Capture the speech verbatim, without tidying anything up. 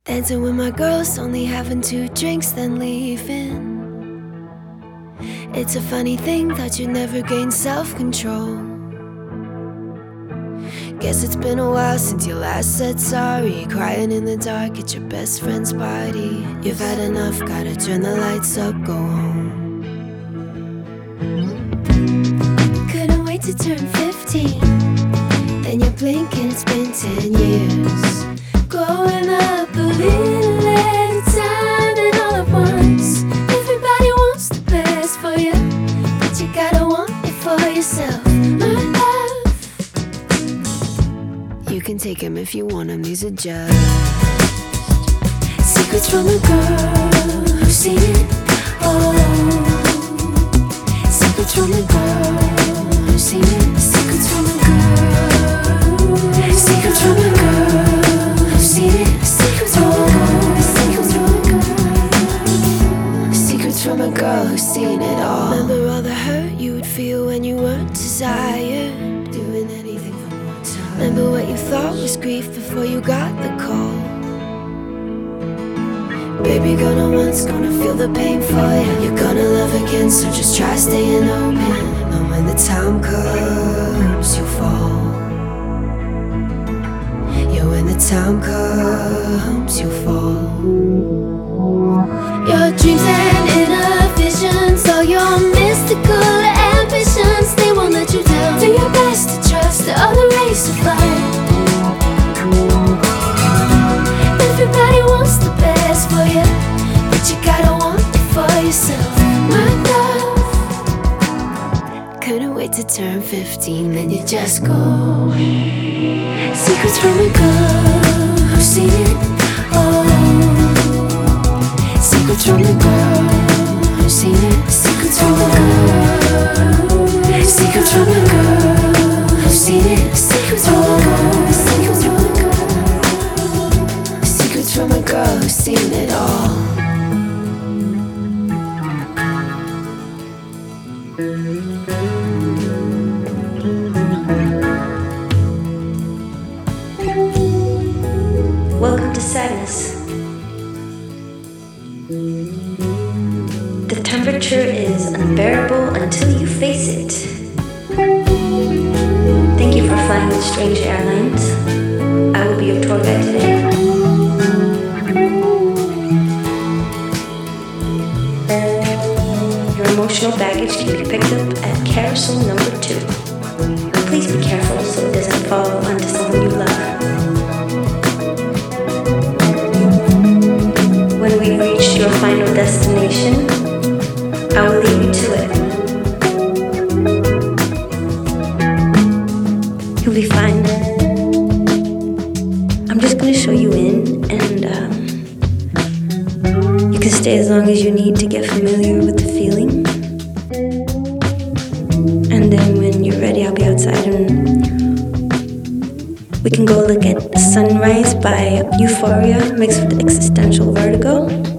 Dancing with my girls, only having two drinks, then leaving. It's a funny thing that you never gain self-control. Guess it's been a while since you last said sorry. Crying in the dark at your best friend's party. You've had enough, gotta turn the lights up, go home. Couldn't wait to turn fifteen. Then you blink and it's been ten years. Growing up a little at a time and all at once. Everybody wants the best for you, but you gotta want it for yourself, my love. You can take them if you want them, these are just secrets from a girl who's seen it all. Secrets from a girl who's seen it. Secrets from a girl. Secrets from a girl. Secrets from a girl, secrets from a girl, secrets from a girl who's seen it all. Remember all the hurt you would feel when you weren't desired, doing anything for more time. Remember what you thought was grief before you got the call. Baby, gonna once, gonna feel the pain for you. You're gonna love again, so just try staying open. And when the time comes, you'll fall. When the time comes, you fall. Your dreams and inner visions, all your mystical ambitions, they won't let you down. Do your best to trust the other race of life. Everybody wants the best for you, but you gotta want it for yourself, my love. Couldn't wait to turn fifteen, then you just go. Secrets from a girl who's seen it all. Secrets from a girl who's seen it. Secrets from a girl. Secrets from a girl who's seen it. Secrets from a girl. Secrets from a girl. Secrets from a girl who's seen it all. Welcome to sadness. The temperature is unbearable until you face it. Thank you for flying with Strange Airlines. I will be your tour guide today. Your emotional baggage can be picked up at carousel number two. Please be careful so it doesn't fall onto someone you love. When we reach your final destination, I will lead you to it. You'll be fine. I'm just gonna show you in, and um, you can stay as long as you need to get familiar with the feeling. And then when you're ready, I'll be outside and we can go look at Sunrise by Euphoria mixed with existential vertigo.